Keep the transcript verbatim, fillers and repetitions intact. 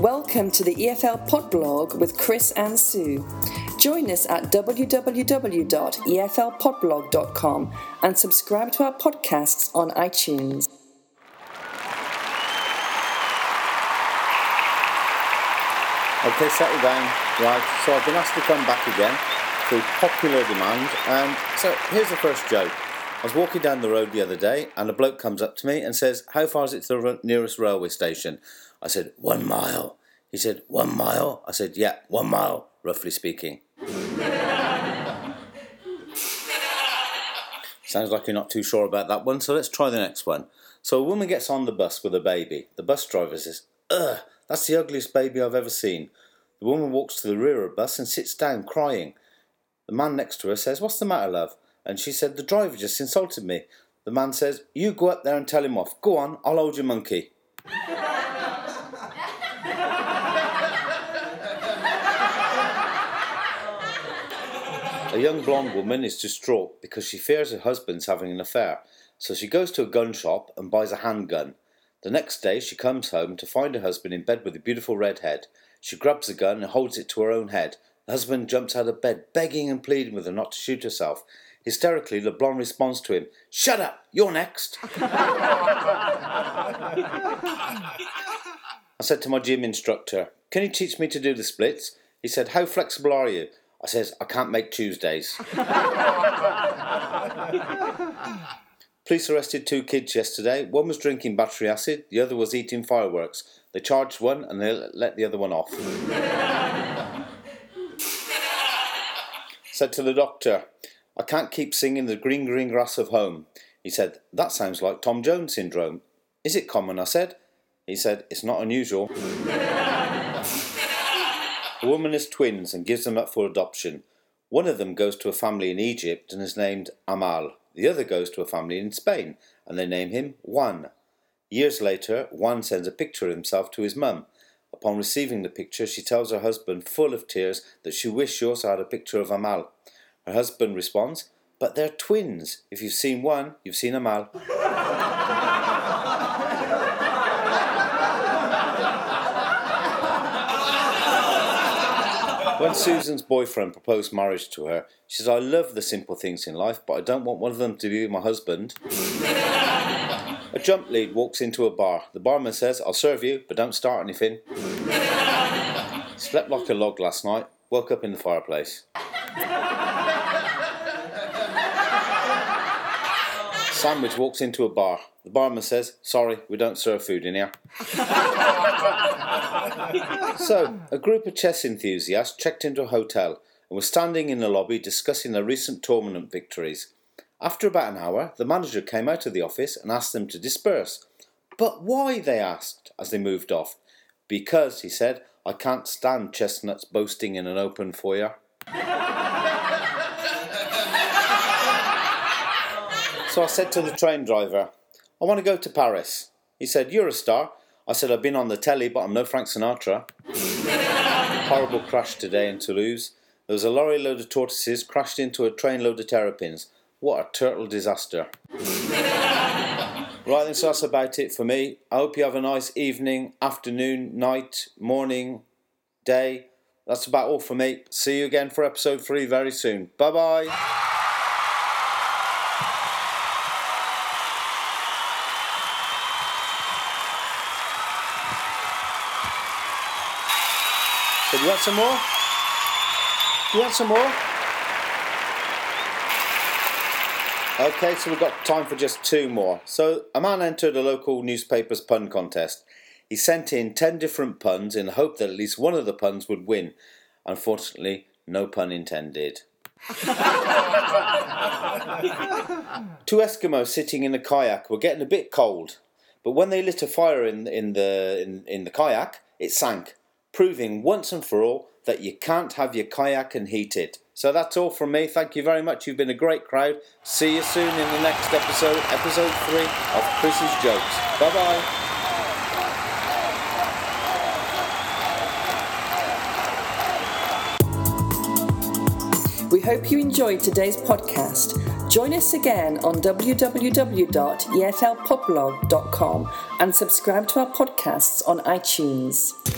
Welcome to the E F L Podblog with Chris and Sue. Join us at w w w dot e f l podblog dot com and subscribe to our podcasts on iTunes. Okay, settle down. Right, so I've been asked to come back again through popular demand, and so here's the first joke. I was walking down the road the other day, and a bloke comes up to me and says, "How far is it to the nearest railway station?" I said, "One mile." He said, "One mile?" I said, "Yeah, one mile, roughly speaking." Sounds like you're not too sure about that one, so let's try the next one. So a woman gets on the bus with a baby. The bus driver says, "Ugh, that's the ugliest baby I've ever seen." The woman walks to the rear of the bus and sits down, crying. The man next to her says, "What's the matter, love?" And she said, "The driver just insulted me." The man says, "You go up there and tell him off. Go on, I'll hold your monkey." A young blonde woman is distraught because she fears her husband's having an affair, so she goes to a gun shop and buys a handgun. The next day she comes home to find her husband in bed with a beautiful redhead. She grabs the gun and holds it to her own head. The husband jumps out of bed, begging and pleading with her not to shoot herself. Hysterically, the blonde responds to him, "Shut up, you're next." I said to my gym instructor, "Can you teach me to do the splits?" He said, "How flexible are you?" I says, "I can't make Tuesdays." Police arrested two kids yesterday. One was drinking battery acid, the other was eating fireworks. They charged one and they let the other one off. Said to the doctor, "I can't keep singing the green, green grass of home." He said, "That sounds like Tom Jones syndrome." "Is it common?" I said. He said, "It's not unusual." A woman has twins and gives them up for adoption. One of them goes to a family in Egypt and is named Amal. The other goes to a family in Spain and they name him Juan. Years later, Juan sends a picture of himself to his mum. Upon receiving the picture, she tells her husband, full of tears, that she wished she also had a picture of Amal. Her husband responds, "But they're twins. If you've seen one, you've seen Amal." When Susan's boyfriend proposed marriage to her, she says, "I love the simple things in life, but I don't want one of them to be my husband." A jump lead walks into a bar. The barman says, "I'll serve you, but don't start anything." Slept like a log last night, woke up in the fireplace. Sandwich walks into a bar. The barman says, "Sorry, we don't serve food in here." So, a group of chess enthusiasts checked into a hotel and were standing in the lobby discussing their recent tournament victories. After about an hour, the manager came out of the office and asked them to disperse. "But why?" they asked as they moved off. "Because," he said, "I can't stand chestnuts boasting in an open foyer." So I said to the train driver, "I want to go to Paris." He said, "You're a star." I said, "I've been on the telly, but I'm no Frank Sinatra." Horrible crash today in Toulouse. There was a lorry load of tortoises crashed into a train load of terrapins. What a turtle disaster. Right then, so that's about it for me. I hope you have a nice evening, afternoon, night, morning, day. That's about all for me. See you again for episode three very soon. Bye-bye. So do you want some more? Do you want some more? Okay, so we've got time for just two more. So a man entered a local newspaper's pun contest. He sent in ten different puns in the hope that at least one of the puns would win. Unfortunately, no pun intended. Two Eskimos sitting in a kayak were getting a bit cold, but when they lit a fire in, in, the, in, in the kayak, it sank, proving once and for all that you can't have your kayak and heat it. So that's all from me. Thank you very much. You've been a great crowd. See you soon in the next episode, episode three of Chris's Jokes. Bye-bye. We hope you enjoyed today's podcast. Join us again on w w w dot e f l podblog dot com and subscribe to our podcasts on iTunes.